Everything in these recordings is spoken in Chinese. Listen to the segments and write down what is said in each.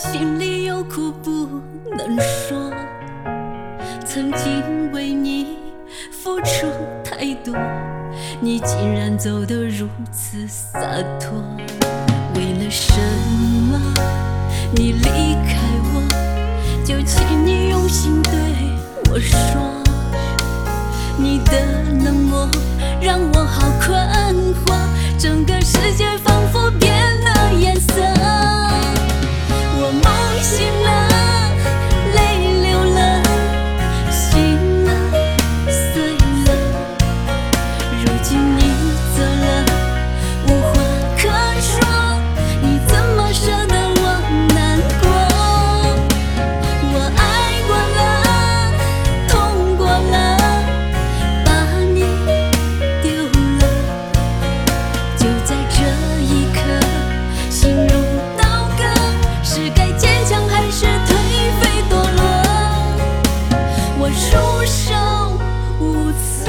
心里有苦不能说，曾经为你付出太多，你竟然走得如此洒脱。为了什么你离开我，就请你用心对我说，你的冷漠让我好困惑，整个世界仿佛变了颜色。我梦醒了，泪流了，心了，碎了。如今你走了，无话可说，你怎么舍得我难过？我爱过了，痛过了，把你丢了。就在这一刻，心如刀割，是该坚强还是颓废堕落？我束手无策。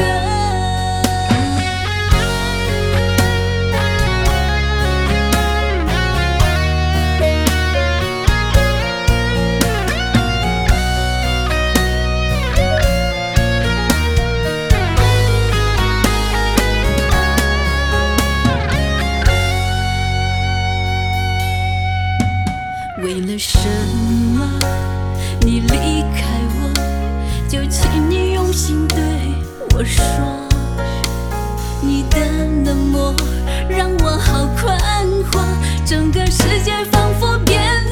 为了什么你离开我，就请你用心对我说，你的冷漠让我好困惑，整个世界仿佛变